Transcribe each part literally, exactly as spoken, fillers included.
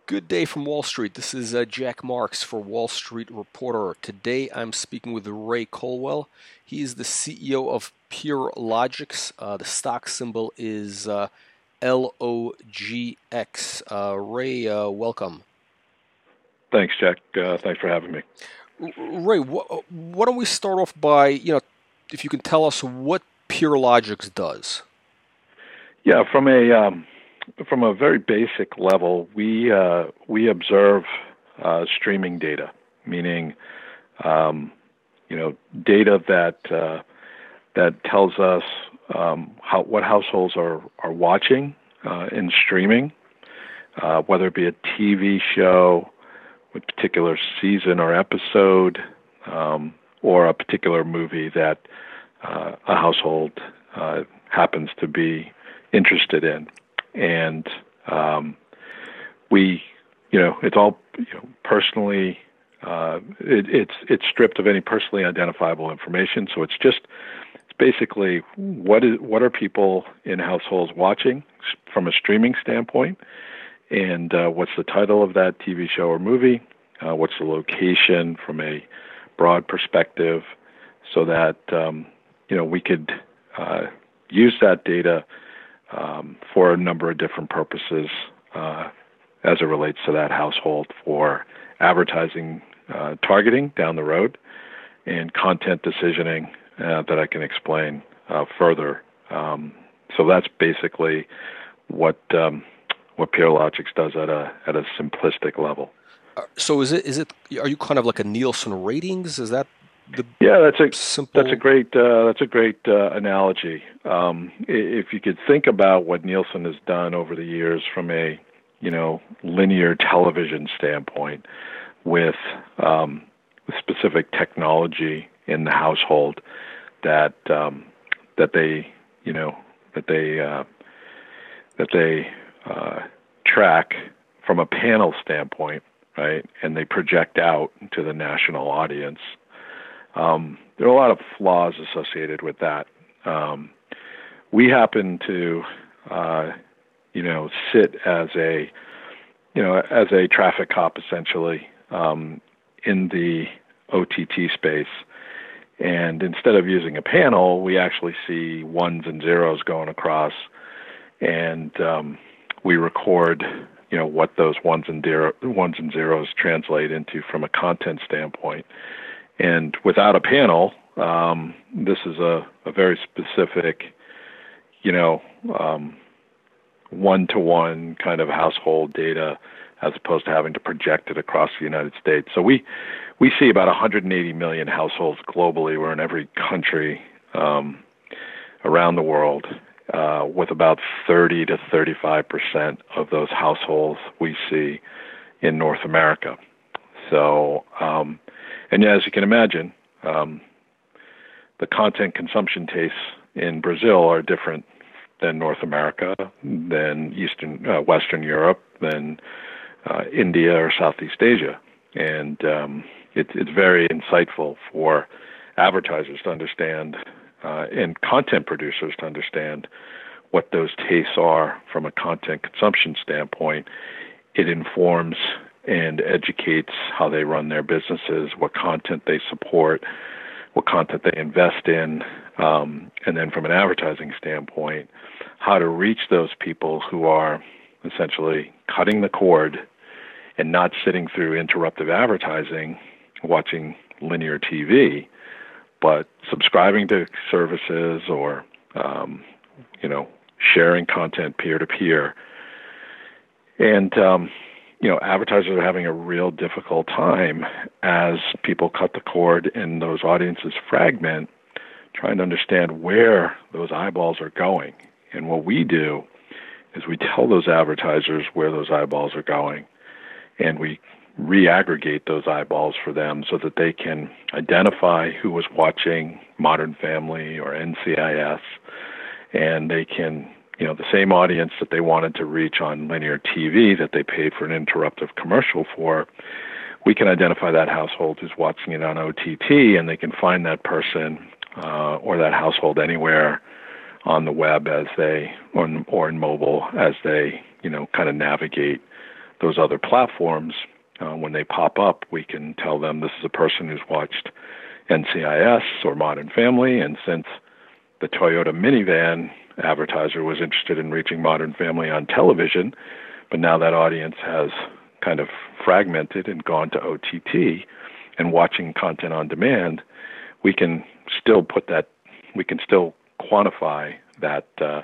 Good day from Wall Street. This is uh, Jack Marks for Wall Street Reporter. Today I'm speaking with Ray Colwell. He is the C E O of PureLogix. Uh, the stock symbol is uh, L O G X. Uh, Ray, uh, welcome. Thanks, Jack. Uh, thanks for having me. Ray, wh- why don't we start off by, you know, if you can tell us what PureLogix does? Yeah, from a um, from a very basic level, we uh, we observe uh, streaming data, meaning um, you know data that uh, that tells us um, how what households are are watching uh, in streaming, uh, whether it be a T V show, a particular season or episode, um, or a particular movie that uh, a household uh, happens to be interested in. And um, we, you know, it's all you know, personally, uh, it, it's it's stripped of any personally identifiable information. So it's just, it's basically what is what are people in households watching from a streaming standpoint, and uh, what's the title of that T V show or movie, uh, what's the location from a broad perspective, so that um, you know we could uh, use that data Um, for a number of different purposes uh, as it relates to that household, for advertising uh, targeting down the road and content decisioning uh, that I can explain uh, further. Um, so that's basically what um, what PureLogix does at a at a simplistic level. Uh, so is it is it are you kind of like a Nielsen ratings? Is that the yeah, that's a simple? That's a great uh, that's a great uh, analogy. Um, if you could think about what Nielsen has done over the years from a you know linear television standpoint, with um, specific technology in the household that um, that they you know that they uh, that they uh, track from a panel standpoint, right, and they project out to the national audience. Um, there are a lot of flaws associated with that. Um, we happen to, uh, you know, sit as a, you know, as a traffic cop essentially um, in the O T T space. And instead of using a panel, we actually see ones and zeros going across, and um, we record, you know, what those ones and zero, ones and zeros translate into from a content standpoint. And without a panel, um, this is a, a very specific, you know, um, one-to-one kind of household data, as opposed to having to project it across the United States. So we we see about one hundred eighty million households globally. We're in every country um, around the world, uh, with about thirty to thirty-five percent of those households we see in North America. So, um, and as you can imagine, um, the content consumption tastes in Brazil are different than North America, than Eastern, uh, Western Europe, than uh, India or Southeast Asia. And um, it, it's very insightful for advertisers to understand uh, and content producers to understand what those tastes are from a content consumption standpoint. It informs and educates how they run their businesses, what content they support, what content they invest in, um, and then from an advertising standpoint, how to reach those people who are essentially cutting the cord and not sitting through interruptive advertising, watching linear T V, but subscribing to services or, um, you know, sharing content peer-to-peer. And, um, you know, advertisers are having a real difficult time as people cut the cord and those audiences fragment, trying to understand where those eyeballs are going. And what we do is we tell those advertisers where those eyeballs are going, and we re-aggregate those eyeballs for them so that they can identify who was watching Modern Family or N C I S, and they can, you know, the same audience that they wanted to reach on linear T V that they paid for an interruptive commercial for, we can identify that household who's watching it on O T T, and they can find that person uh, or that household anywhere on the web as they, or, or in mobile as they, you know, kind of navigate those other platforms, uh, when they pop up, we can tell them this is a person who's watched N C I S or Modern Family, and since the Toyota minivan advertiser was interested in reaching Modern Family on television, but now that audience has kind of fragmented and gone to O T T and watching content on demand, we can still put that, we can still quantify that uh,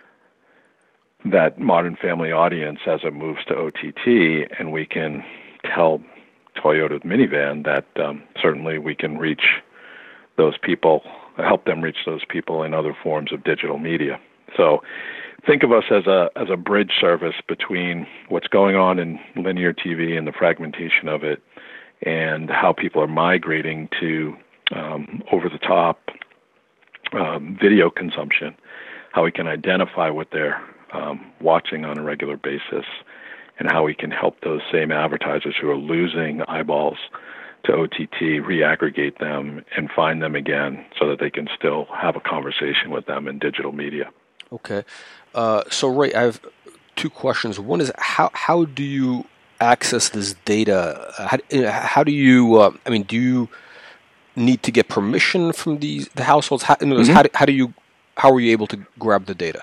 that Modern Family audience as it moves to O T T, and we can tell Toyota minivan that um, certainly we can reach those people, help them reach those people in other forms of digital media. So think of us as a as a bridge service between what's going on in linear T V and the fragmentation of it, and how people are migrating to um, over-the-top um, video consumption, how we can identify what they're um, watching on a regular basis, and how we can help those same advertisers who are losing eyeballs to O T T re-aggregate them and find them again so that they can still have a conversation with them in digital media. Okay. Uh, so, Ray, I have two questions. One is, how how do you access this data? How, how do you, uh, I mean, do you need to get permission from these the households? How, in other words, Mm-hmm. how, do, how do you, how are you able to grab the data?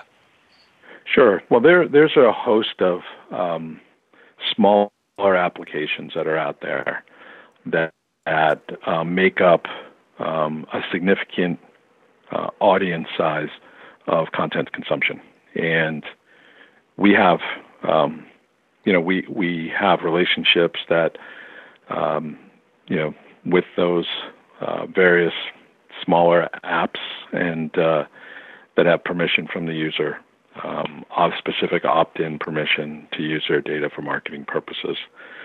Sure. Well, there there's a host of um, smaller applications that are out there that, that um, make up um, a significant uh, audience size of content consumption. And we have, um, you know, we, we have relationships that, um, you know, with those uh, various smaller apps and uh, that have permission from the user, um, of specific opt-in permission to use their data for marketing purposes.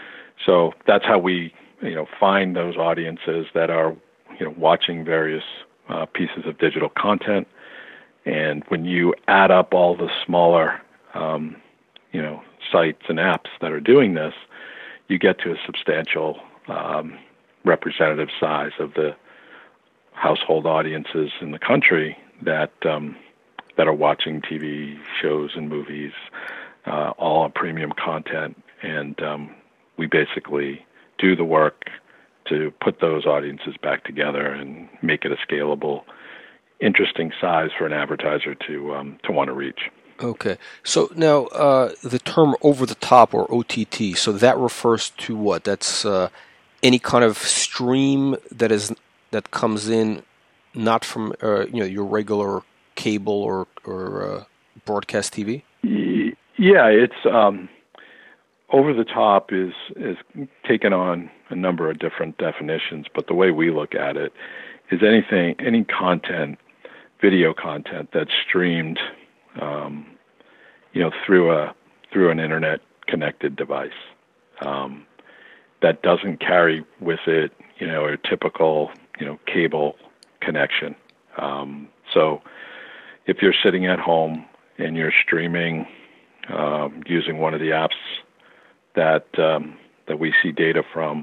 So that's how we, you know, find those audiences that are, you know, watching various uh, pieces of digital content. And when you add up all the smaller, um, you know, sites and apps that are doing this, you get to a substantial um, representative size of the household audiences in the country that um, that are watching T V shows and movies, uh, all on premium content. And um, we basically do the work to put those audiences back together and make it a scalable, interesting size for an advertiser to um, to want to reach. Okay. So now uh, the term over the top or O T T, so that refers to what? That's uh, any kind of stream that is that comes in not from uh, you know your regular cable or or uh, broadcast T V? Yeah, it's um, over the top is is taken on a number of different definitions, but the way we look at it is anything, any content, video content that's streamed, um, you know, through a through an internet connected device um, that doesn't carry with it, you know, a typical, you know, cable connection. Um, so if you're sitting at home and you're streaming um, using one of the apps that um, that we see data from,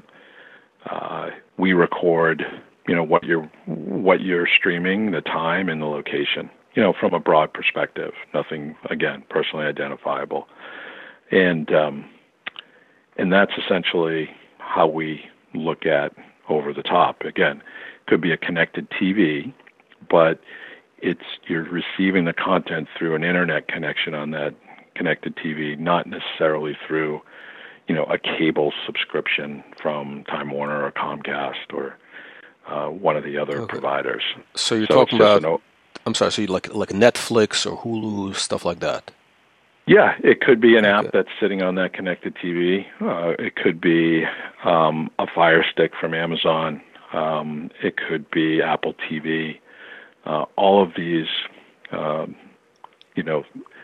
uh, we record, you know, what you're what you're streaming, the time and the location, you know, from a broad perspective. Nothing, again, personally identifiable, and um, and that's essentially how we look at over the top. Again, could be a connected T V, but it's you're receiving the content through an internet connection on that connected T V, not necessarily through, you know, a cable subscription from Time Warner or Comcast or uh, one of the other okay. providers. So you're so talking about, an, I'm sorry, so you like like Netflix or Hulu, stuff like that? Yeah, it could be an okay. app that's sitting on that connected T V. Uh, it could be um, a Fire Stick from Amazon. Um, it could be Apple T V. Uh, all of these, um, you know,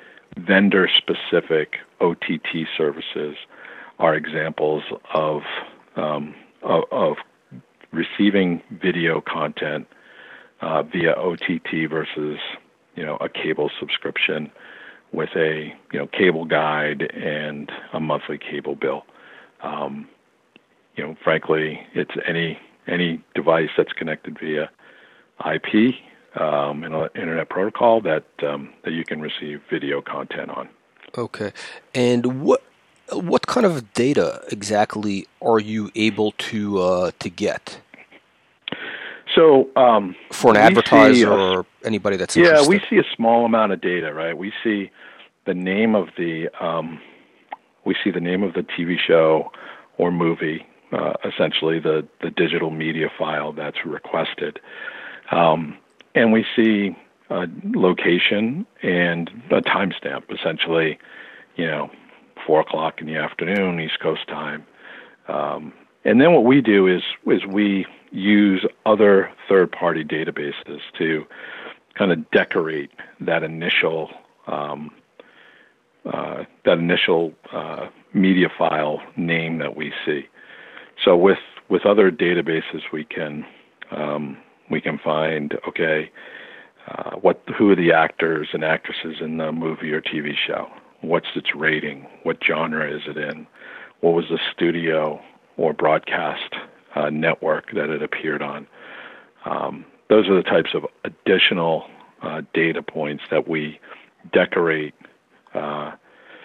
vendor-specific O T T services are examples of, um, of of receiving video content uh, via O T T versus, you know, a cable subscription with a, you know, cable guide and a monthly cable bill. Um, you know, frankly, it's any any device that's connected via I P. Um, and an internet protocol that um, that you can receive video content on. Okay, and what what kind of data exactly are you able to uh, to get So um, for an we advertiser see a, or anybody that's yeah, we interested? see a small amount of data, right? We see the name of the um, we see the name of the T V show or movie, uh, essentially the the digital media file that's requested, um, and we see a location and a timestamp, essentially, you know, four o'clock in the afternoon, East Coast time. Um, and then what we do is is we use other third-party databases to kind of decorate that initial um, uh, that initial uh, media file name that we see. So with with other databases, we can um, we can find okay, uh, what who are the actors and actresses in the movie or T V show? What's its rating? What genre is it in? What was the studio or broadcast uh, network that it appeared on? Um, those are the types of additional uh, data points that we decorate uh,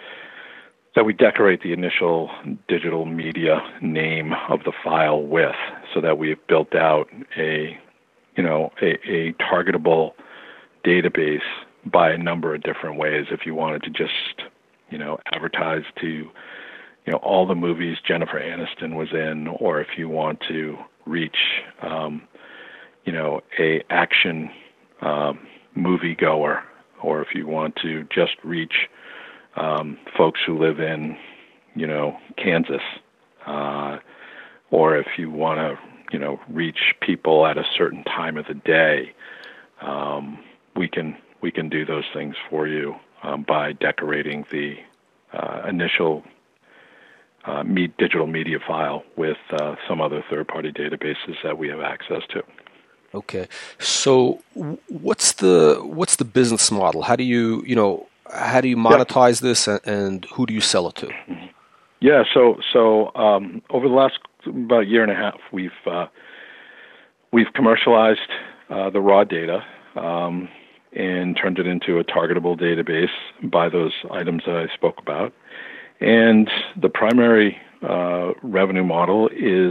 that we decorate the initial digital media name of the file with, so that we've built out a you know a, a targetable database by a number of different ways. If you wanted to just you know advertise to you know all the movies Jennifer Aniston was in, or if you want to reach um, you know a action um, moviegoer, or if you want to just reach um, folks who live in you know Kansas, uh, or if you want to you know reach people at a certain time of the day, um, we can we can do those things for you um, by decorating the uh, initial uh, me- digital media file with uh, some other third-party databases that we have access to. Okay, so w- what's the what's the business model? How do you you know how do you Yep. monetize this, and, and who do you sell it to? Yeah, so so um, over the last about year and a half, we've uh, we've commercialized uh, the raw data um, and turned it into a targetable database by those items that I spoke about. And the primary uh, revenue model is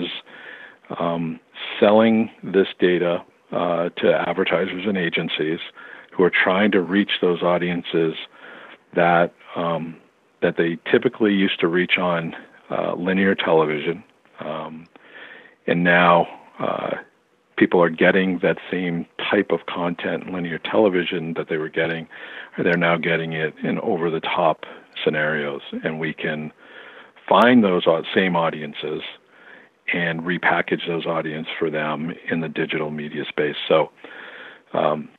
um, selling this data uh, to advertisers and agencies who are trying to reach those audiences that um, that they typically used to reach on uh, linear television, um, and now uh, people are getting that same type of content in linear television that they were getting. They're now getting it in over-the-top scenarios, and we can find those same audiences and repackage those audiences for them in the digital media space. So um,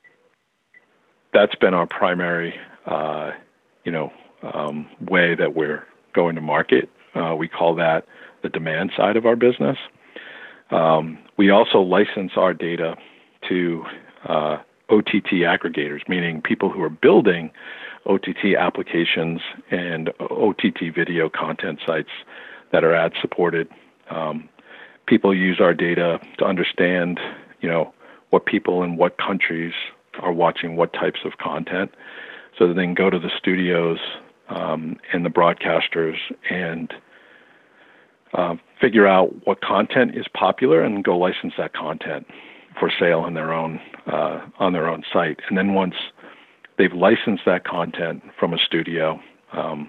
that's been our primary, uh, you know, um, way that we're going to market. Uh, we call that the demand side of our business. Um, we also license our data to uh, O T T aggregators, meaning people who are building O T T applications and O T T video content sites that are ad supported. Um, people use our data to understand, you know, what people in what countries are watching what types of content, so that they can go to the studios um, and the broadcasters and uh, figure out what content is popular and go license that content for sale on their own uh, on their own site. And then once they've licensed that content from a studio, um,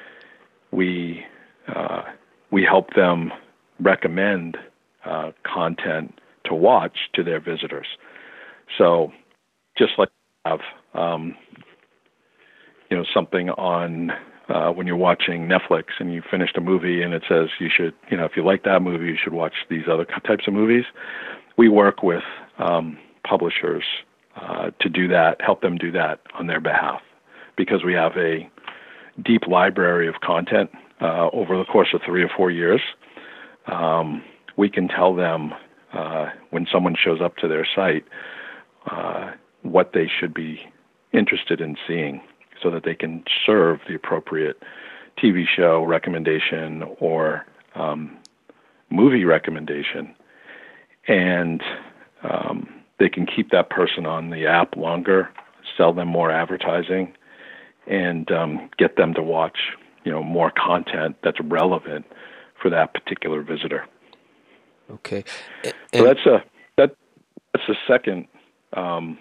we uh, we help them recommend uh, content to watch to their visitors. So just like you have um, you know something on uh, when you're watching Netflix and you finished a movie and it says you should, you know, if you like that movie, you should watch these other types of movies. We work with um, publishers uh, to do that, help them do that on their behalf, because we have a deep library of content uh, over the course of three or four years. Um, we can tell them uh, when someone shows up to their site uh, what they should be interested in seeing, so that they can serve the appropriate T V show recommendation or um, movie recommendation. And um, they can keep that person on the app longer, sell them more advertising, and um, get them to watch, you know, more content that's relevant for that particular visitor. Okay. And so that's a that that's the second um,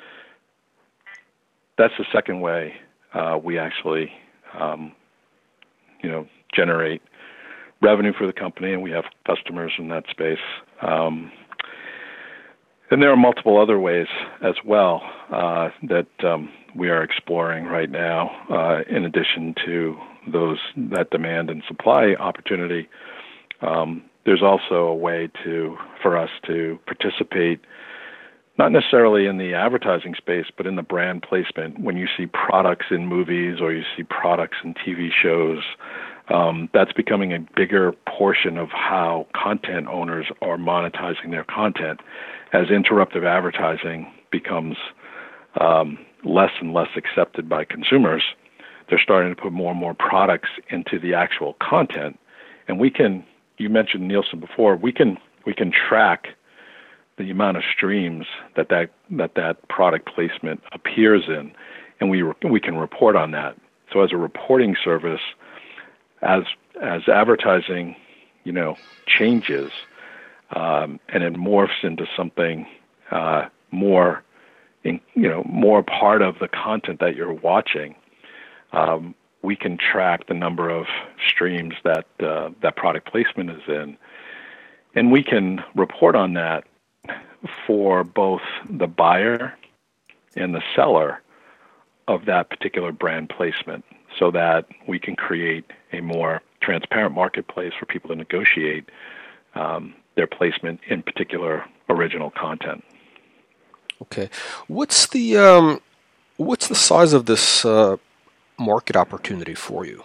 that's the second way uh, we actually um, you know generate revenue for the company, and we have customers in that space. Um, and there are multiple other ways as well uh, that um, we are exploring right now. Uh, in addition to those that demand and supply opportunity, um, there's also a way to for us to participate, not necessarily in the advertising space, but in the brand placement. When you see products in movies or you see products in T V shows, um, that's becoming a bigger portion of how content owners are monetizing their content. As interruptive advertising becomes um, less and less accepted by consumers, they're starting to put more and more products into the actual content. And we can, you mentioned Nielsen before, we can we can track the amount of streams that that, that that product placement appears in, and we we can report on that. So as a reporting service, as as advertising, you know, changes um, and it morphs into something uh, more, in, you know, more part of the content that you're watching, um, we can track the number of streams that uh, that product placement is in, and we can report on that for both the buyer and the seller of that particular brand placement, so that we can create a more transparent marketplace for people to negotiate um, their placement in particular original content. Okay, what's the um, what's the size of this uh, market opportunity for you?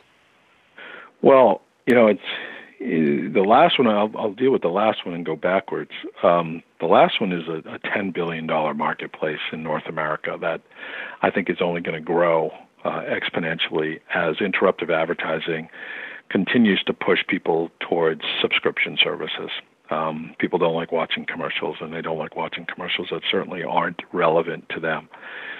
Well, you know, it's the last one. I'll, I'll deal with the last one and go backwards. Um, the last one is a, a ten billion dollars marketplace in North America that I think is only going to grow uh, exponentially as interruptive advertising continues to push people towards subscription services. Um, people don't like watching commercials, and they don't like watching commercials that certainly aren't relevant to them.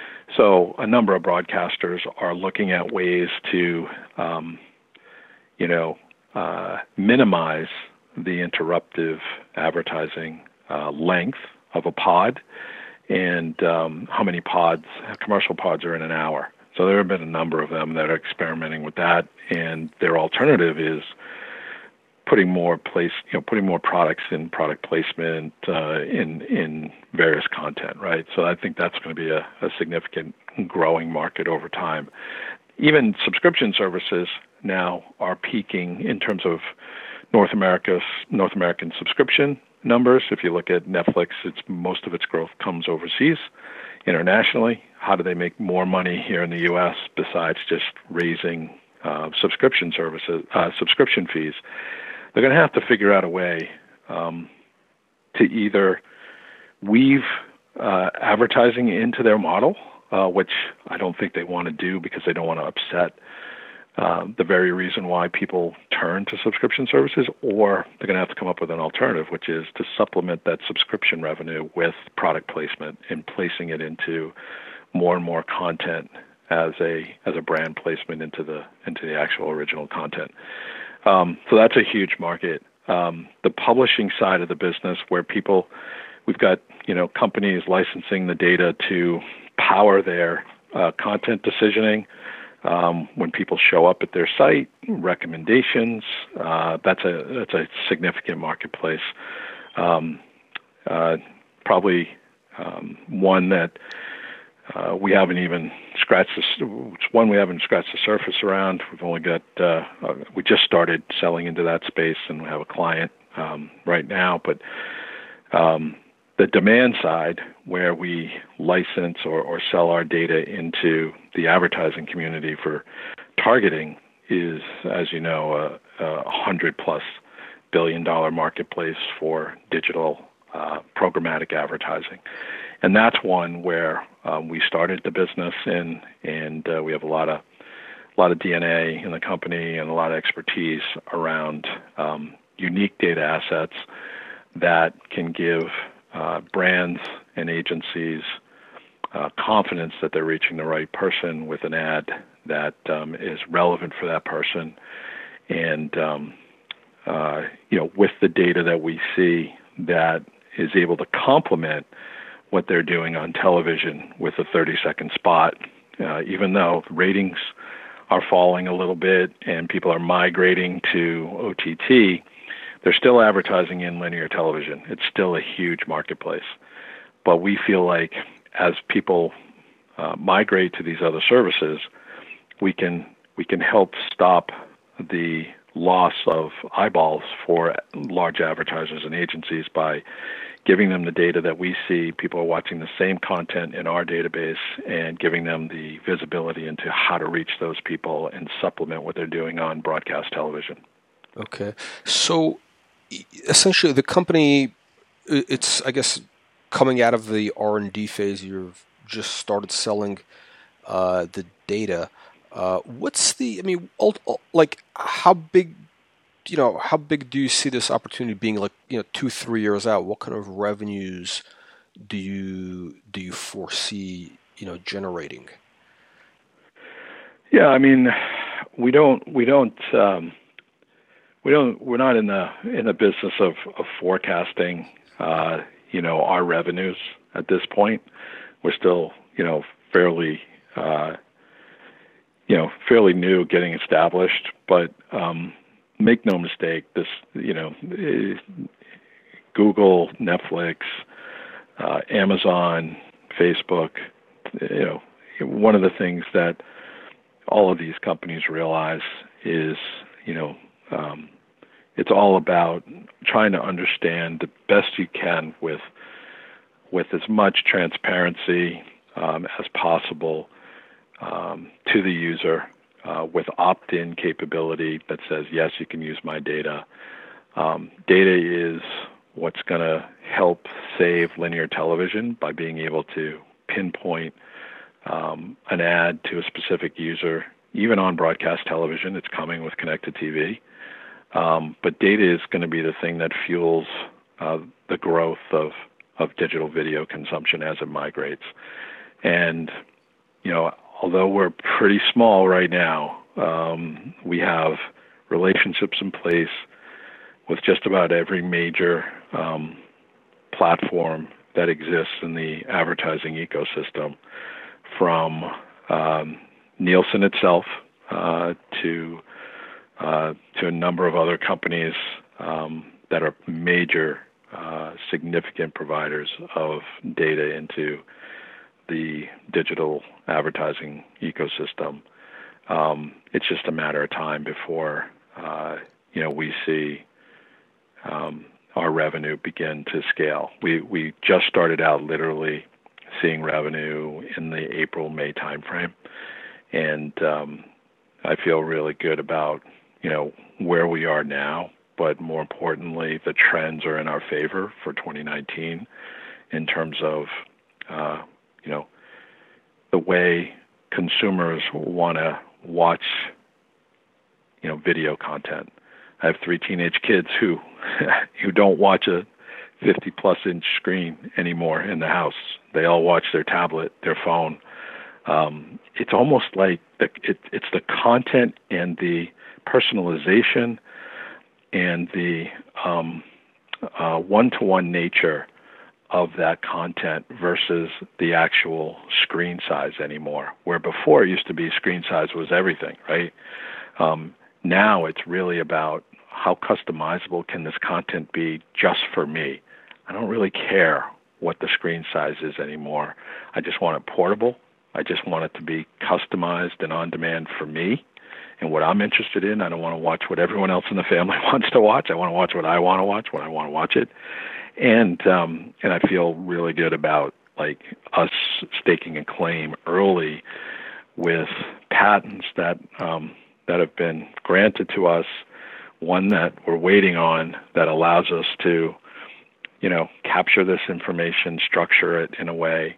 So a number of broadcasters are looking at ways to, um, you know, uh, minimize the interruptive advertising uh, length of a pod and um, how many pods, commercial pods are in an hour. So there have been a number of them that are experimenting with that, and their alternative is putting more place, you know, putting more products in product placement uh, in in various content, right? So I think that's going to be a, a significant growing market over time. Even subscription services now are peaking in terms of North America's North American subscription numbers. If you look at Netflix, it's most of its growth comes overseas. Internationally, how do they make more money here in the U S besides just raising uh, subscription services, uh, subscription fees? They're going to have to figure out a way um, to either weave uh, advertising into their model, uh, which I don't think they want to do because they don't want to upset uh, the very reason why people turn to subscription services, or they're going to have to come up with an alternative, which is to supplement that subscription revenue with product placement and placing it into more and more content as a as a brand placement into the into the actual original content. Um, so that's a huge market. Um, the publishing side of the business, where people, we've got you know companies licensing the data to power their uh, content decisioning. Um, when people show up at their site, recommendations, uh, that's a that's a significant marketplace. Um, uh, probably um, one that uh, we haven't even scratched the, it's one we haven't scratched the surface around. We've only got uh, uh, we just started selling into that space, and we have a client um, right now. But um, the demand side, where we license or, or sell our data into the advertising community for targeting, is, as you know, a, a hundred plus billion dollar marketplace for digital uh, programmatic advertising. And that's one where um, we started the business in, and uh, we have a lot of a lot of D N A in the company and a lot of expertise around um, unique data assets that can give uh, brands and agencies uh, confidence that they're reaching the right person with an ad that um, is relevant for that person. And, um, uh, you know, with the data that we see that is able to complement what they're doing on television with a thirty-second spot, uh, even though ratings are falling a little bit and people are migrating to O T T, they're still advertising in linear television. It's still a huge marketplace. But we feel like as people uh, migrate to these other services, we can we can help stop the loss of eyeballs for large advertisers and agencies by giving them the data that we see. People are watching the same content in our database and giving them the visibility into how to reach those people and supplement what they're doing on broadcast television. Okay. So essentially the company, it's, I guess, coming out of the R and D phase. You've just started selling uh, the data. Uh, what's the, I mean, like how big, you know, how big do you see this opportunity being, like, you know, two, three years out? What kind of revenues do you, do you foresee, you know, generating? Yeah, I mean, we don't, we don't, um, we don't, we're not in the, in the business of, of forecasting, uh, you know, our revenues at this point. We're still, you know, fairly, uh, you know, fairly new, getting established, but, um, make no mistake, this, you know, Google, Netflix, uh, Amazon, Facebook, you know, one of the things that all of these companies realize is, you know, um, it's all about trying to understand the best you can with with as much transparency um, as possible um, to the user, uh, with opt-in capability that says, yes, you can use my data. Um, data is what's going to help save linear television by being able to pinpoint um, an ad to a specific user. Even on broadcast television, it's coming with connected T V. Um, but data is going to be the thing that fuels uh, the growth of, of digital video consumption as it migrates. And, you know, although we're pretty small right now, um, we have relationships in place with just about every major um, platform that exists in the advertising ecosystem, from um, Nielsen itself uh, to uh, to a number of other companies um, that are major, uh, significant providers of data into the digital advertising ecosystem. Um, it's just a matter of time before uh, you know we see um, our revenue begin to scale. We we just started out literally seeing revenue in the April May timeframe, and um, I feel really good about you know where we are now. But more importantly, the trends are in our favor for twenty nineteen in terms of uh, you know, the way consumers want to watch, you know, video content. I have three teenage kids who who don't watch a fifty plus inch screen anymore in the house. They all watch their tablet, their phone. Um, it's almost like the, it, it's the content and the personalization and the um, uh, one-to-one nature of that content versus the actual screen size anymore, where before it used to be screen size was everything, right? Um, now it's really about how customizable can this content be just for me. I don't really care what the screen size is anymore. I just want it portable. I just want it to be customized and on demand for me and what I'm interested in. I don't want to watch what everyone else in the family wants to watch. I want to watch what I want to watch when I want to watch it. And um, and I feel really good about like us staking a claim early with patents that um, that have been granted to us. One that we're waiting on that allows us to, you know, capture this information, structure it in a way,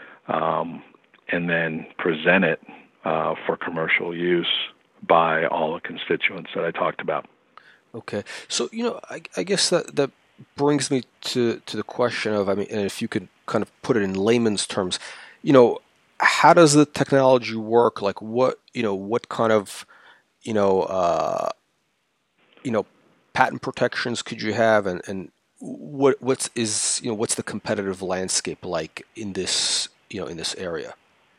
um, and then present it uh, for commercial use by all the constituents that I talked about. Okay, so you know, I, I guess that that brings me to to the question of, I mean, and if you could kind of put it in layman's terms, you know, how does the technology work? Like what, you know, what kind of, you know, uh, you know, patent protections could you have, and, and what what's is you know what's the competitive landscape like in this you know in this area?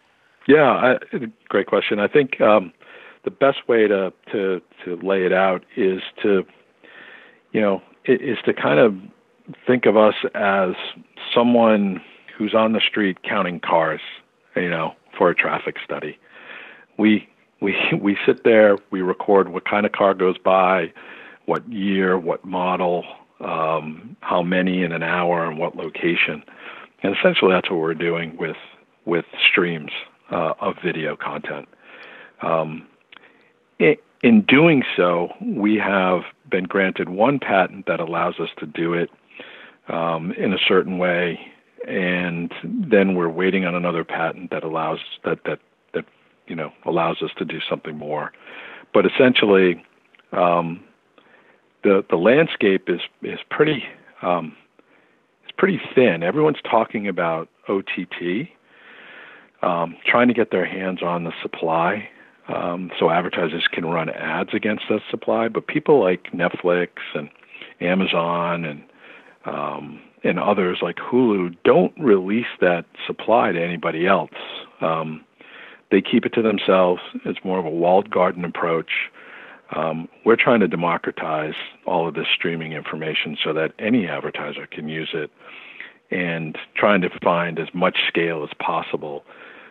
Yeah, I, great question. I think um, the best way to, to to lay it out is to, you know, is to kind of think of us as someone who's on the street counting cars, you know, for a traffic study. We we we sit there, we record what kind of car goes by, what year, what model, um, how many in an hour, and what location, and essentially that's what we're doing with with streams uh, of video content. Um, in, in doing so, we have been granted one patent that allows us to do it um, in a certain way, and then we're waiting on another patent that allows that that that you know allows us to do something more. But essentially, um, the the landscape is is pretty um, it's pretty thin. Everyone's talking about O T T. Um, trying to get their hands on the supply um, so advertisers can run ads against that supply. But people like Netflix and Amazon and um, and others like Hulu don't release that supply to anybody else. Um, they keep it to themselves. It's more of a walled garden approach. Um, we're trying to democratize all of this streaming information so that any advertiser can use it, and trying to find as much scale as possible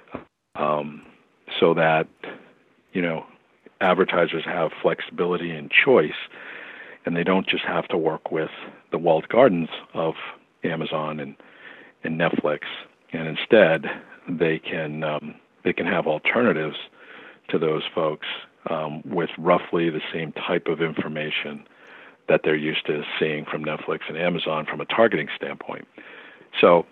um, so that, you know, advertisers have flexibility and choice, and they don't just have to work with the walled gardens of Amazon and, and Netflix, and instead they can um, they can have alternatives to those folks um, with roughly the same type of information that they're used to seeing from Netflix and Amazon from a targeting standpoint. So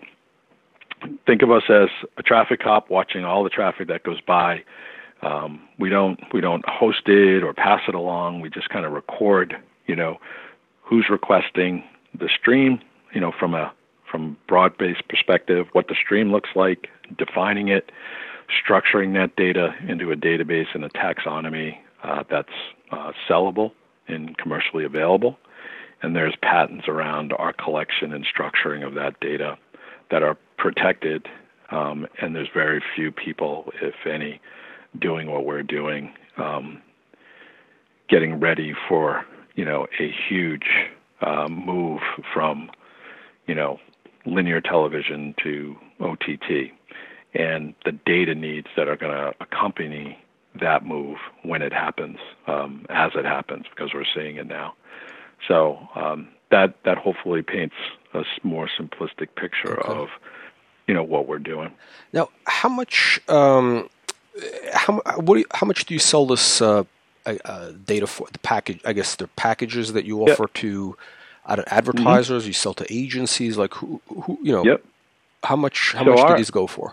think of us as a traffic cop watching all the traffic that goes by. Um, we don't we don't host it or pass it along. We just kind of record, you know, who's requesting the stream, you know, from a from broad-based perspective, what the stream looks like, defining it, structuring that data into a database and a taxonomy uh, that's uh, sellable and commercially available. And there's patents around our collection and structuring of that data that are protected, um, and there's very few people, if any, doing what we're doing, um, getting ready for, you know, a huge um, move from, you know, linear television to O T T, and the data needs that are going to accompany that move when it happens, um, as it happens, because we're seeing it now. So um, that that hopefully paints a more simplistic picture Okay. of, you know, what we're doing. Now, how much um, how what do you, how much do you sell this uh, uh, data for? The package, I guess, the packages that you offer yep. to uh, advertisers. Mm-hmm. You sell to agencies, like who, who you know. Yep. How much how so much our, do these go for?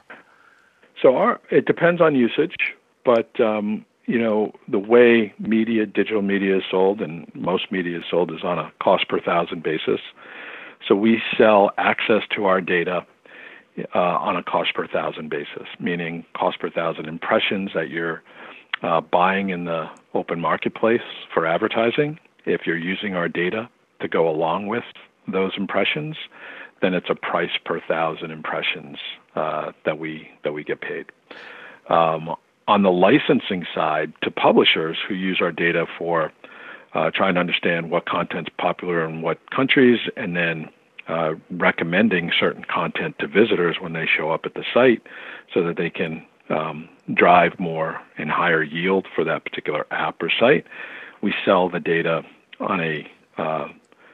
So our it depends on usage, but um, you know, the way media, digital media is sold, and most media is sold, is on a cost per thousand basis. So we sell access to our data uh, on a cost per thousand basis, meaning cost per thousand impressions that you're uh, buying in the open marketplace for advertising. If you're using our data to go along with those impressions, then it's a price per thousand impressions uh, that we that we get paid. Um, on the licensing side, to publishers who use our data for uh, trying to understand what content's popular in what countries, and then uh, recommending certain content to visitors when they show up at the site, so that they can um, drive more and higher yield for that particular app or site, we sell the data on a uh,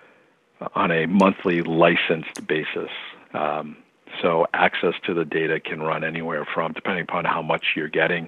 on a monthly licensed basis. Um, so access to the data can run anywhere from, depending upon how much you're getting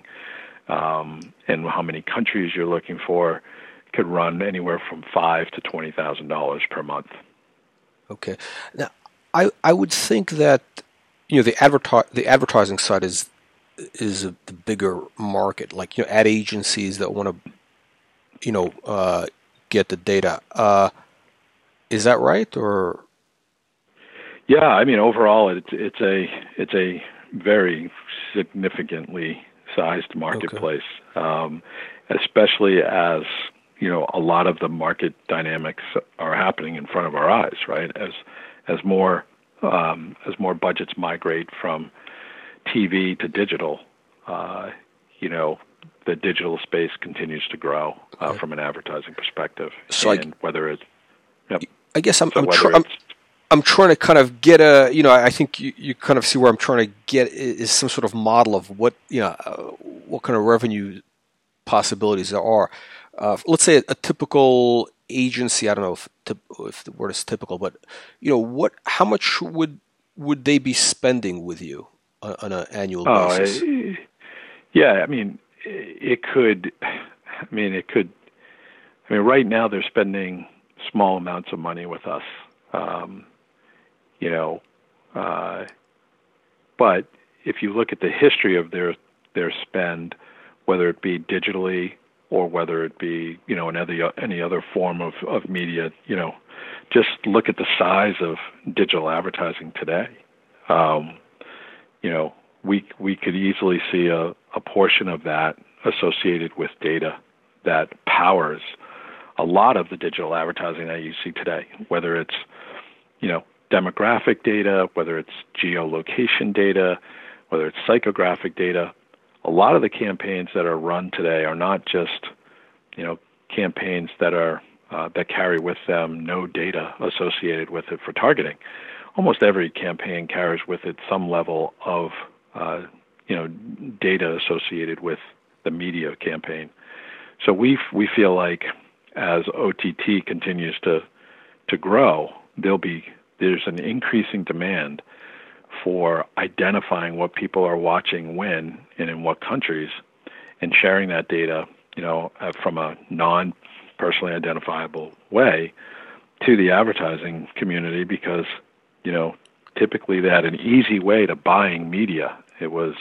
um, and how many countries you're looking for, could run anywhere from five to twenty thousand dollars per month. Okay. Now, I I would think that you know the adverti- the advertising side is is a, the bigger market, like you know ad agencies that want to you know uh, get the data. Uh, Is that right, or? Yeah, I mean, overall, it's it's a it's a very significantly sized marketplace, okay. um, especially as you know a lot of the market dynamics are happening in front of our eyes, right? As as more um, as more budgets migrate from T V to digital, uh, you know, the digital space continues to grow uh, okay. from an advertising perspective. So and I, whether it's, yep. I guess I'm, so I'm, tr- I'm, I'm trying to kind of get a, you know, I think you, you kind of see where I'm trying to get is some sort of model of what, you know, uh, what kind of revenue possibilities there are. Uh, let's say a, a typical agency, I don't know if, if the word is typical, but, you know, what, how much would, would they be spending with you on, on an annual oh, basis? I, yeah, I mean, it could, I mean, it could, I mean, right now they're spending small amounts of money with us, um, you know, uh, but if you look at the history of their, their spend, whether it be digitally or whether it be, you know, any, any other form of, of media, you know, just look at the size of digital advertising today. Um, you know, we we could easily see a, a portion of that associated with data that powers a lot of the digital advertising that you see today, whether it's, you know, demographic data, whether it's geolocation data, whether it's psychographic data. A lot of the campaigns that are run today are not just, you know, campaigns that are uh, that carry with them no data associated with it for targeting. Almost every campaign carries with it some level of, uh, you know, data associated with the media campaign. So we we feel like as O T T continues to to grow, there'll be there's an increasing demand for identifying what people are watching when and in what countries, and sharing that data, you know, uh, from a non-personally identifiable way to the advertising community, because, you know, typically they had an easy way to buying media. It was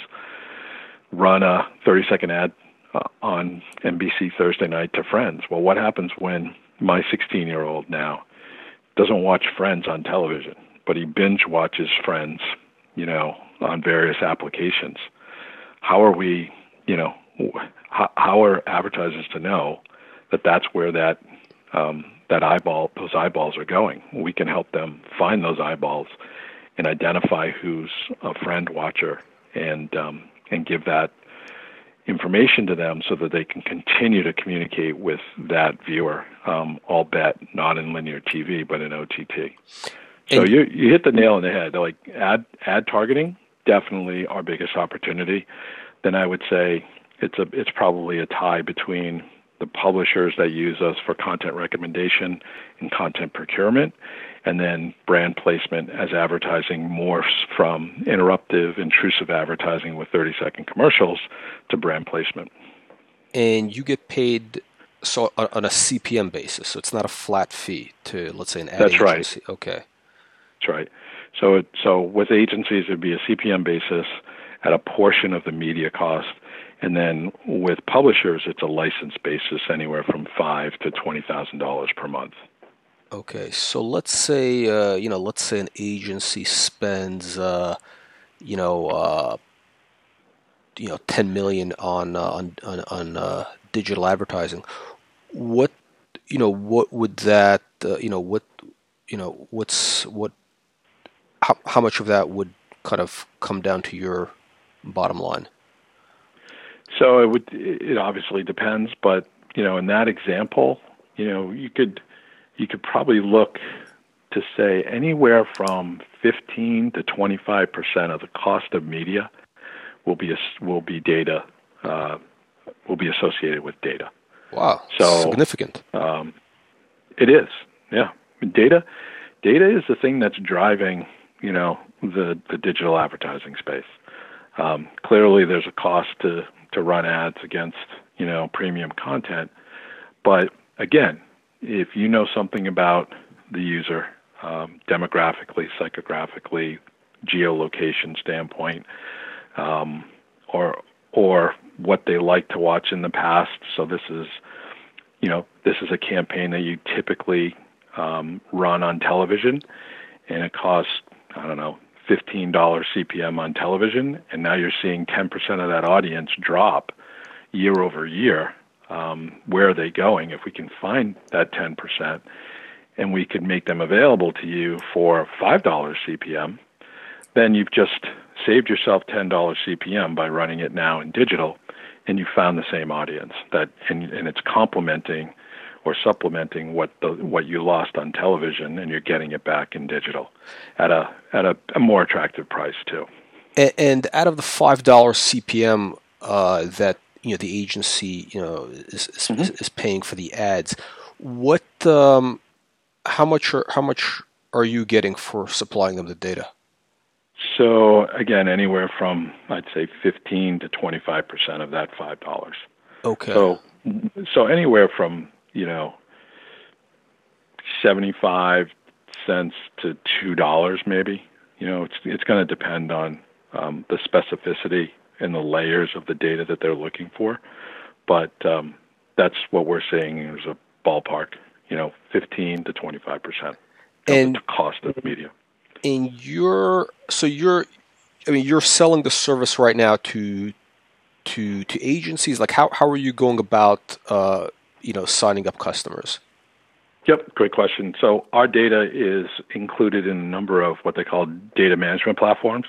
run a thirty-second ad uh, on N B C Thursday night to Friends. Well, what happens when my sixteen-year-old now doesn't watch Friends on television, but he binge watches Friends, you know, on various applications? How are we, you know, how, how are advertisers to know that that's where that um, that eyeball, those eyeballs are going? We can help them find those eyeballs and identify who's a friend watcher, and um, and give that information to them so that they can continue to communicate with that viewer, um, albeit not in linear T V, but in O T T. So and you you hit the nail on the head. Like ad ad targeting, definitely our biggest opportunity. Then I would say it's a it's probably a tie between the publishers that use us for content recommendation and content procurement, and then brand placement as advertising morphs from interruptive, intrusive advertising with thirty-second commercials to brand placement. And you get paid so on a C P M basis, so it's not a flat fee to, let's say, an ad That's agency. Right. Okay. That's right. So it, so with agencies, it would be a C P M basis at a portion of the media cost. And then with publishers, it's a license basis anywhere from five to twenty thousand dollars per month. Okay, so let's say uh, you know, let's say an agency spends uh, you know, uh, you know, ten million on uh, on on, on uh, digital advertising. What you know, what would that uh, you know, what you know, what's what? How how much of that would kind of come down to your bottom line? So it would. It obviously depends, but you know, in that example, you know, you could you could probably look to say anywhere from fifteen to twenty-five percent of the cost of media will be will be data uh, will be associated with data. Wow, so significant. Um, it is, yeah. Data data is the thing that's driving, you know, the the digital advertising space. Um, clearly, there's a cost to to run ads against, you know, premium content. But again, if you know something about the user, um, demographically, psychographically, geolocation standpoint, um, or or what they like to watch in the past. So this is, you know, this is a campaign that you typically um, run on television, and it costs, I don't know, fifteen dollars C P M on television, and now you're seeing ten percent of that audience drop year over year. Um, where are they going? If we can find that ten percent and we could make them available to you for five dollars C P M, then you've just saved yourself ten dollars C P M by running it now in digital, and you found the same audience. That and, and it's complementing or supplementing what the what you lost on television, and you're getting it back in digital at a at a, a more attractive price too. And, and out of the five dollars C P M uh, that you know the agency you know is is, mm-hmm. is paying for the ads, what um, how much are how much are you getting for supplying them the data? So again, anywhere from I'd say fifteen to twenty-five percent of that five dollars. Okay. So so anywhere from you know seventy-five cents to two dollars maybe. You know, it's it's going to depend on um, the specificity and the layers of the data that they're looking for, but um, that's what we're seeing is a ballpark. You know, fifteen to twenty-five percent of the cost of the media. And you're so you're, I mean, you're selling the service right now to to to agencies. Like, how how are you going about uh, you know signing up customers? Yep, great question. So our data is included in a number of what they call data management platforms.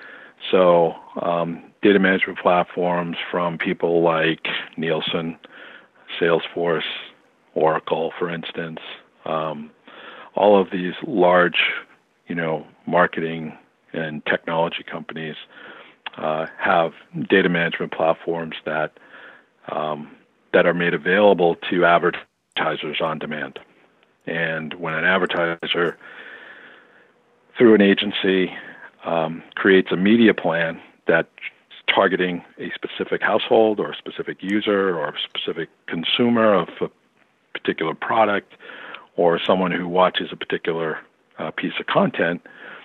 So um, data management platforms from people like Nielsen, Salesforce, Oracle, for instance, um, all of these large, you know, marketing and technology companies uh, have data management platforms that um, that are made available to advertisers on demand. And when an advertiser, through an agency, um, creates a media plan that's targeting a specific household or a specific user or a specific consumer of a particular product or someone who watches a particular uh, piece of content,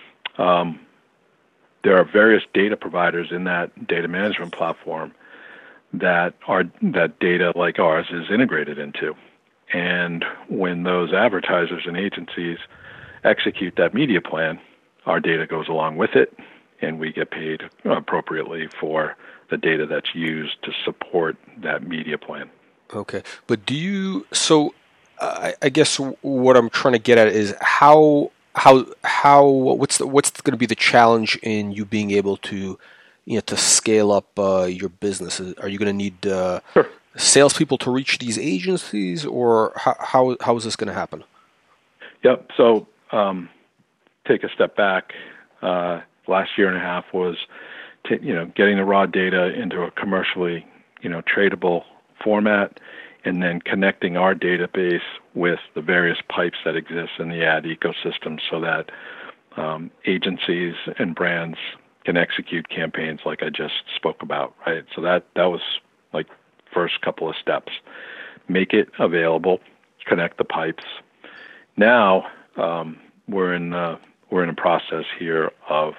um, there are various data providers in that data management platform that are that data like ours is integrated into. And when those advertisers and agencies execute that media plan, our data goes along with it, and we get paid appropriately for the data that's used to support that media plan. Okay. But do you, so uh, I guess what I'm trying to get at is how, how, how, what's the, what's going to be the challenge in you being able to, you know, to scale up uh, your business? Are you going to need uh, sure. salespeople to reach these agencies, or how how, how is this going to happen? Yep. So um, take a step back. Uh, last year and a half was, t- you know, getting the raw data into a commercially, you know, tradable format, and then connecting our database with the various pipes that exist in the ad ecosystem, so that um, agencies and brands can execute campaigns like I just spoke about. Right. So that that was like first couple of steps. Make it available, connect the pipes. Now um, we're in uh, we're in a process here of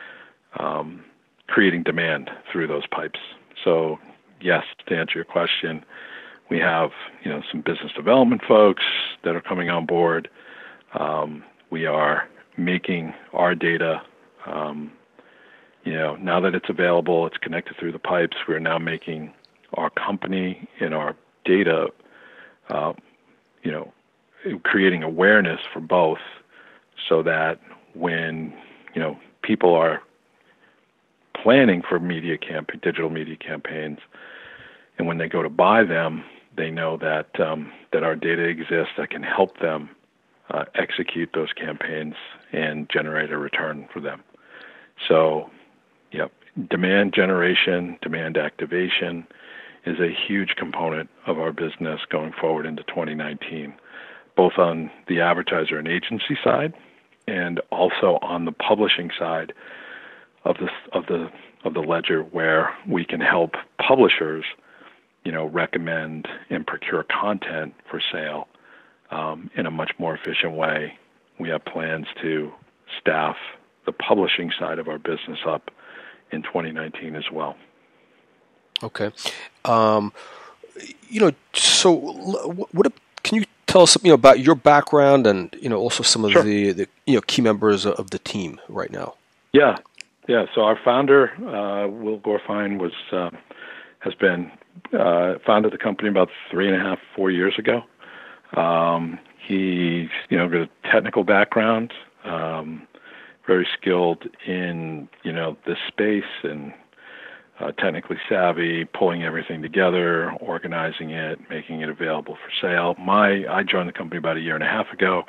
um, creating demand through those pipes. So yes, to answer your question, we have you know some business development folks that are coming on board. Um, we are making our data. Um, you know now that it's available, it's connected through the pipes. We're now making our company and our data, uh, you know, creating awareness for both, so that when you know people are planning for media camp, digital media campaigns, and when they go to buy them, they know that um, that our data exists that can help them uh, execute those campaigns and generate a return for them. So, yeah, demand generation, demand activation is a huge component of our business going forward into twenty nineteen, both on the advertiser and agency side, and also on the publishing side of the of the of the ledger, where we can help publishers, you know, recommend and procure content for sale um, in a much more efficient way. We have plans to staff the publishing side of our business up in twenty nineteen as well. Okay. Um, you know, so what can you tell us, you know, about your background and, you know, also some of sure. the, the, you know, key members of the team right now? Yeah, yeah. So our founder, uh, Will Gorfine, was uh, has been uh, founded the company about three and a half, four years ago. Um, he's you know got a technical background, um, very skilled in you know this space and uh, technically savvy, pulling everything together, organizing it, making it available for sale. My I joined the company about a year and a half ago.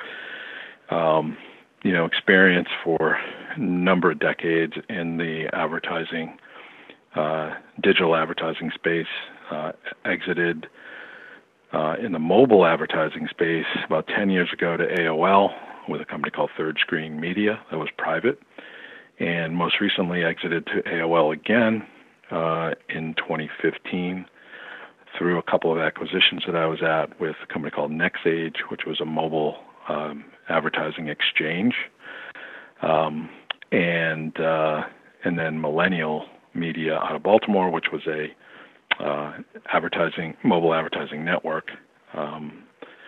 Um, you know, experience for a number of decades in the advertising, uh, digital advertising space, uh, exited uh, in the mobile advertising space about ten years ago to A O L with a company called Third Screen Media that was private, and most recently exited to A O L again uh, in twenty fifteen through a couple of acquisitions that I was at with a company called NextAge, which was a mobile um, advertising exchange, um, and uh, and then Millennial Media out of Baltimore, which was a uh, advertising mobile advertising network. Um,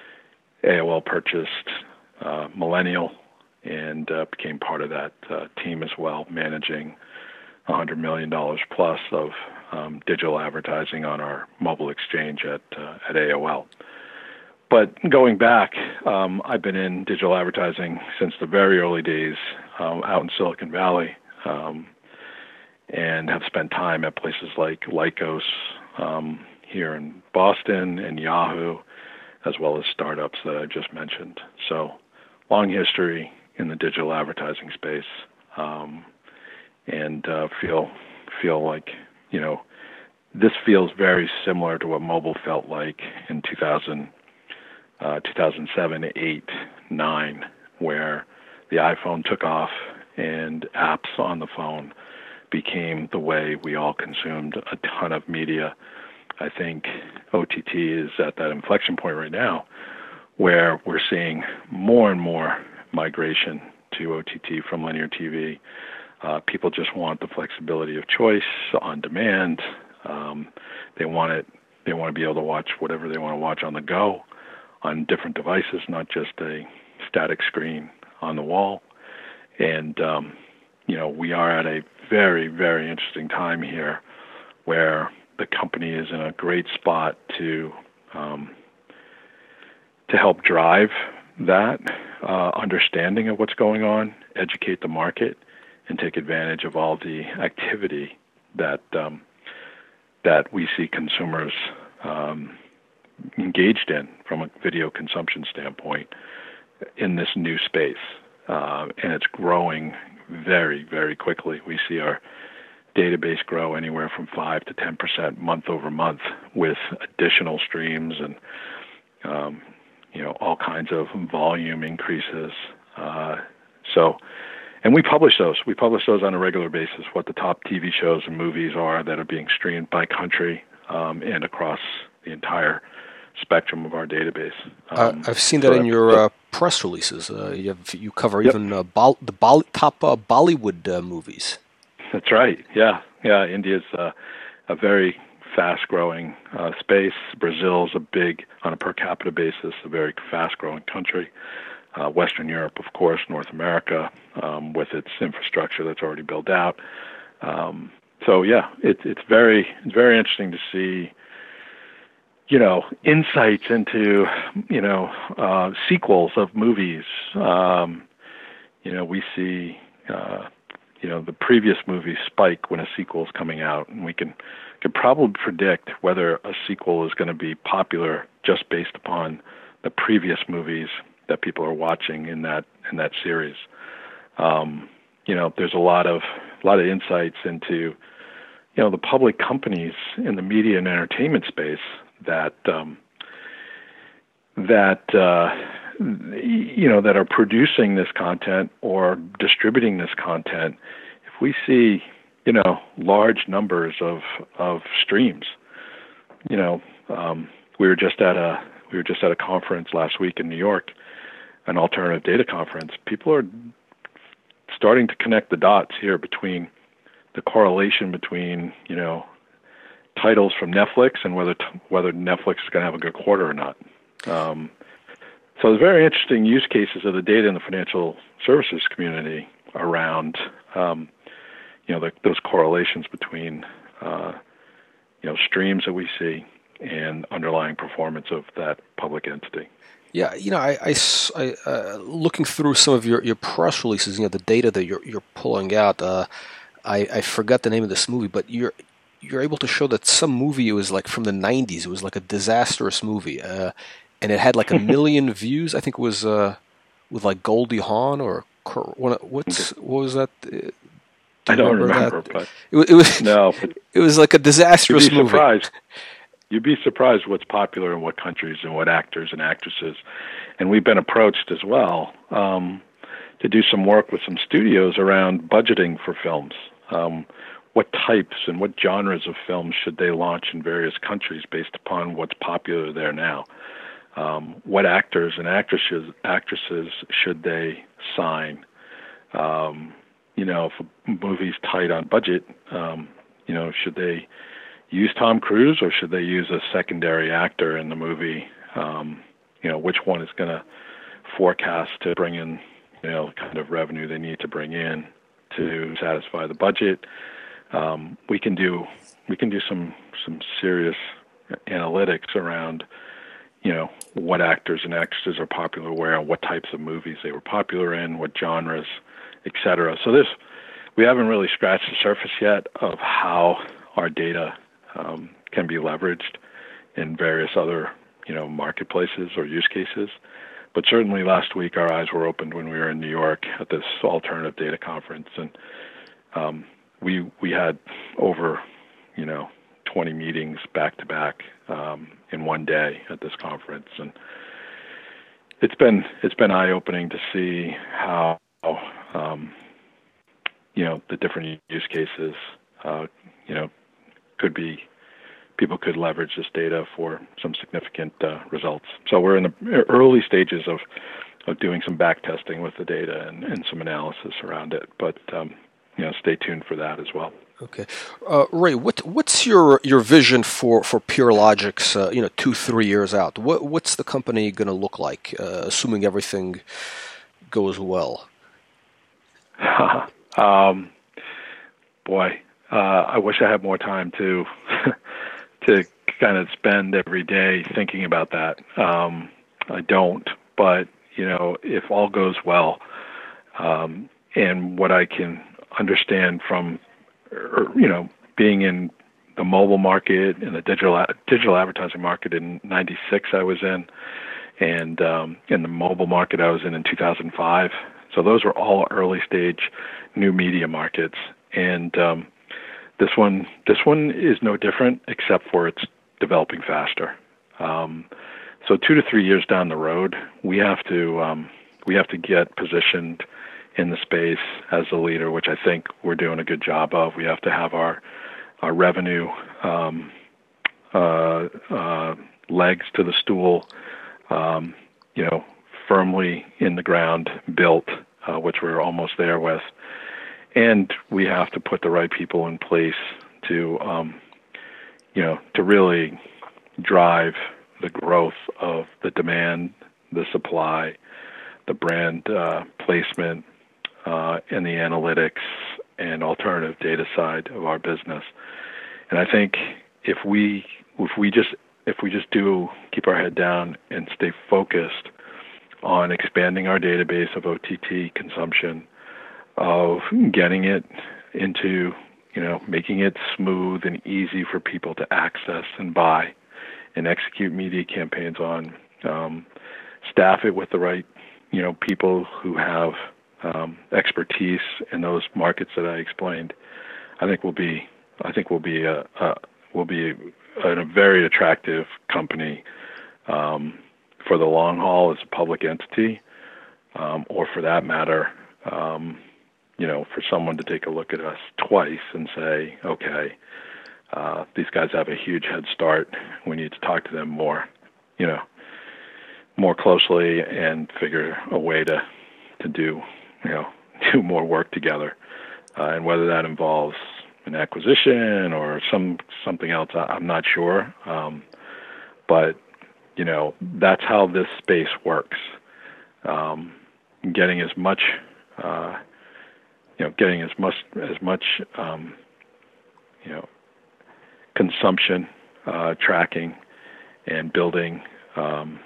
A O L purchased uh, Millennial and uh, became part of that uh, team as well, managing one hundred million dollars plus of um, digital advertising on our mobile exchange at uh, at A O L. But going back, um, I've been in digital advertising since the very early days um, out in Silicon Valley, um, and have spent time at places like Lycos um, here in Boston and Yahoo, as well as startups that I just mentioned. So long history in the digital advertising space, um, and uh, feel feel like, you know, this feels very similar to what mobile felt like in two thousand. Uh, two thousand seven, eight, nine, where the iPhone took off and apps on the phone became the way we all consumed a ton of media. I think O T T is at that inflection point right now where we're seeing more and more migration to O T T from linear T V. Uh, people just want the flexibility of choice on demand. Um, they want it. They want to be able to watch whatever they want to watch on the go, on different devices, not just a static screen on the wall. And, um, you know, we are at a very, very interesting time here where the company is in a great spot to um, to help drive that uh, understanding of what's going on, educate the market, and take advantage of all the activity that um, that we see consumers um, engaged in from a video consumption standpoint in this new space. Uh, and it's growing very, very quickly. We see our database grow anywhere from five to ten percent month over month with additional streams and, um, you know, all kinds of volume increases. Uh, so, and we publish those. We publish those on a regular basis, what the top T V shows and movies are that are being streamed by country um, and across the entire spectrum of our database. Um, uh, I've seen that so in your uh, press releases. Uh, you have, you cover yep. even uh, Bol- the Bol- top uh, Bollywood uh, movies. That's right. Yeah, yeah. India's uh, a very fast-growing uh, space. Brazil's a big, on a per capita basis, a very fast-growing country. Uh, Western Europe, of course, North America, um, with its infrastructure that's already built out. Um, so yeah, it, it's very, it's very interesting to see, you know, insights into, you know, uh, sequels of movies. Um, you know, we see, uh, you know, the previous movies spike when a sequel is coming out, and we can can probably predict whether a sequel is going to be popular just based upon the previous movies that people are watching in that in that series. Um, you know, there's a lot of a lot of insights into, you know, the public companies in the media and entertainment space that um, that uh, you know that are producing this content or distributing this content. If we see, you know, large numbers of of streams, you know, um, we were just at a we were just at a conference last week in New York, an alternative data conference. People are starting to connect the dots here between the correlation between, you know, titles from Netflix and whether t- whether Netflix is going to have a good quarter or not. Um, so there's very interesting use cases of the data in the financial services community around um, you know, the, those correlations between, uh, you know, streams that we see and underlying performance of that public entity. Yeah, you know, I, I, I uh, looking through some of your, your press releases, you know, the data that you're you're pulling out. Uh, I, I forgot the name of this movie, but you're you're able to show that some movie, it was like from the nineties. It was like a disastrous movie, uh, and it had like a million views. I think it was uh, with like Goldie Hawn or what's what was that? Do I don't remember, remember that? but it, it was no. It was like a disastrous you'd be movie. Surprised. You'd be surprised what's popular in what countries and what actors and actresses. And we've been approached as well um, to do some work with some studios around budgeting for films. Um, what types and what genres of films should they launch in various countries based upon what's popular there now? Um, what actors and actresses actresses should they sign? Um, you know, if a movie's tight on budget, um, you know, should they use Tom Cruise or should they use a secondary actor in the movie? Um, you know, which one is going to forecast to bring in, you know, the kind of revenue they need to bring in to satisfy the budget? Um, we can do we can do some some serious analytics around, you know, what actors and actresses are popular where, what types of movies they were popular in, what genres, et cetera. So this, we haven't really scratched the surface yet of how our data um, can be leveraged in various other, you know, marketplaces or use cases. But certainly last week our eyes were opened when we were in New York at this alternative data conference, and um, we we had over, you know, twenty meetings back to back um, in one day at this conference, and it's been it's been eye opening to see how um, you know, the different use cases uh, you know, could be, people could leverage this data for some significant uh, results. So we're in the early stages of, of doing some back testing with the data and, and some analysis around it. But um, you know, stay tuned for that as well. Okay, uh, Ray, what what's your, your vision for for PureLogix? Uh, you know, two three years out. What what's the company going to look like, uh, assuming everything goes well? um, boy. Uh, I wish I had more time to to kind of spend every day thinking about that. Um, I don't, but you know, if all goes well, um, and what I can understand from, you know, being in the mobile market and the digital digital advertising market in ninety-six, I was in, and um, in the mobile market I was in in two thousand five. So those were all early stage new media markets, and um, This one, this one is no different, except for it's developing faster. Um, so two to three years down the road, we have to um, we have to get positioned in the space as a leader, which I think we're doing a good job of. We have to have our our revenue um, uh, uh, legs to the stool, um, you know, firmly in the ground, built, uh, which we're almost there with. And we have to put the right people in place to, um, you know, to really drive the growth of the demand, the supply, the brand uh, placement, uh, and the analytics and alternative data side of our business. And I think if we if we just if we just do keep our head down and stay focused on expanding our database of O T T consumption, of getting it into, you know, making it smooth and easy for people to access and buy and execute media campaigns on, um, staff it with the right, you know, people who have um, expertise in those markets that I explained. I think we'll be, I think we'll be a, a we'll be a, a very attractive company um, for the long haul as a public entity, um, or for that matter, um, you know, for someone to take a look at us twice and say, okay, uh, these guys have a huge head start. We need to talk to them more, you know, more closely and figure a way to, to do, you know, do more work together. Uh, and whether that involves an acquisition or some something else, I, I'm not sure. Um, but, you know, that's how this space works. Um, getting as much uh, you know, getting as much as much um, you know consumption uh, tracking and building um,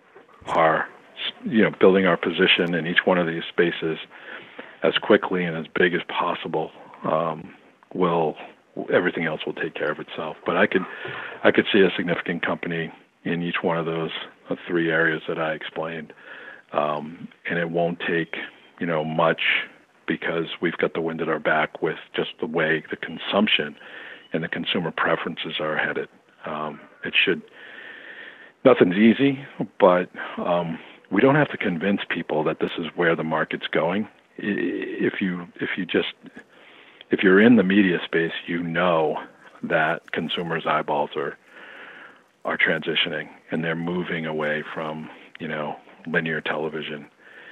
our you know building our position in each one of these spaces as quickly and as big as possible. Um, will everything else will take care of itself. But I could I could see a significant company in each one of those uh, three areas that I explained, um, and it won't take you know much, because we've got the wind at our back with just the way the consumption and the consumer preferences are headed. Um, it should nothing's easy, but um, we don't have to convince people that this is where the market's going. If you if you just if you're in the media space, you know that consumers' eyeballs are are transitioning, and they're moving away from you know linear television,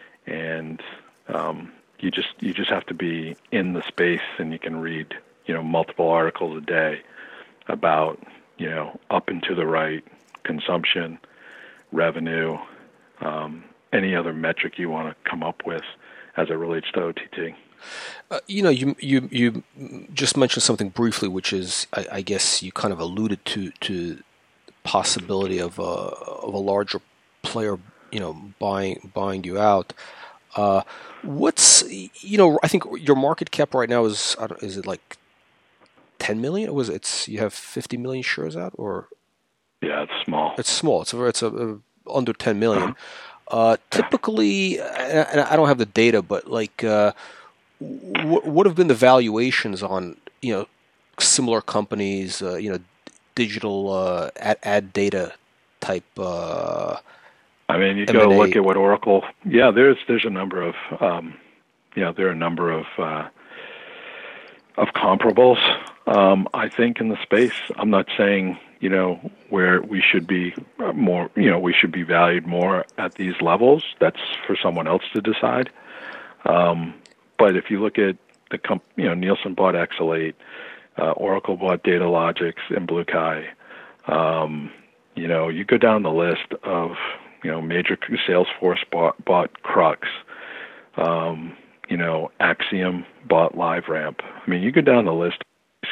and um, you just you just have to be in the space, and you can read you know multiple articles a day about you know up and to the right consumption, revenue, um, any other metric you want to come up with as it relates to O T T. Uh, you know, you you you just mentioned something briefly, which is, I, I guess, you kind of alluded to to the possibility of a of a larger player, you know, buying buying you out. Uh, what's you know, I think your market cap right now is I don't, is it like ten million? Or was it, it's you have fifty million shares out, or yeah, it's small. It's small. It's a, it's a, a under ten million. Uh, typically, and I don't have the data, but like. Uh, What what have been the valuations on you know similar companies, uh, you know, digital uh, ad, ad data type? Uh, I mean, you M and A. go look at what Oracle. Yeah, there's there's a number of um, you know there are a number of uh, of comparables. Um, I think in the space. I'm not saying you know where we should be more. You know, we should be valued more at these levels. That's for someone else to decide. Um, But if you look at the comp, you know, Nielsen bought Exalate, uh, Oracle bought Datalogix and BlueKai. Um, you know, you go down the list of, you know, major Salesforce bought, bought Crux. Um, you know, Axiom bought LiveRamp. I mean, you go down the list.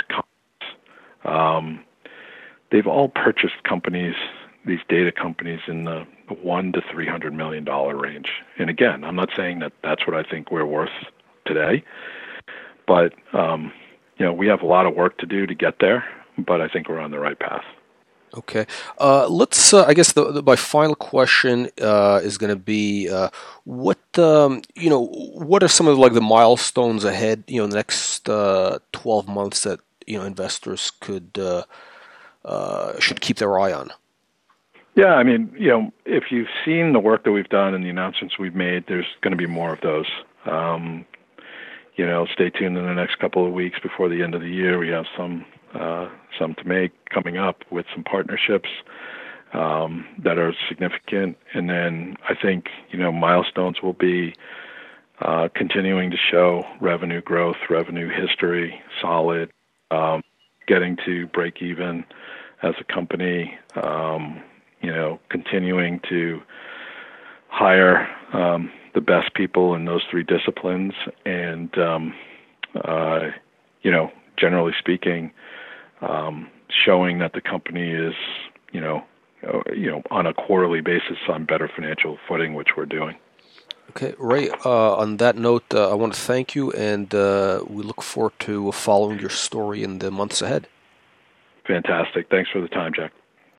Um, they've all purchased companies, these data companies, in the one to three hundred million dollar range. And again, I'm not saying that that's what I think we're worth today, but um, you know we have a lot of work to do to get there, but I think we're on the right path. Okay, uh, let's. Uh, I guess the, the, my final question uh, is going to be uh, what um, you know. What are some of like the milestones ahead? You know, the next uh, twelve months that you know investors could uh, uh, should keep their eye on. Yeah, I mean, you know, if you've seen the work that we've done and the announcements we've made, there's going to be more of those. Um, You know, stay tuned in the next couple of weeks before the end of the year. We have some uh, some to make coming up with some partnerships um, that are significant. And then I think, you know, milestones will be uh, continuing to show revenue growth, revenue history, solid, um, getting to break even as a company, um, you know, continuing to hire um, the best people in those three disciplines, and um, uh, you know, generally speaking, um, showing that the company is, you know, uh, you know, on a quarterly basis on better financial footing, which we're doing. Okay, Ray. Uh, on that note, uh, I want to thank you, and uh, we look forward to following your story in the months ahead. Fantastic. Thanks for the time, Jack.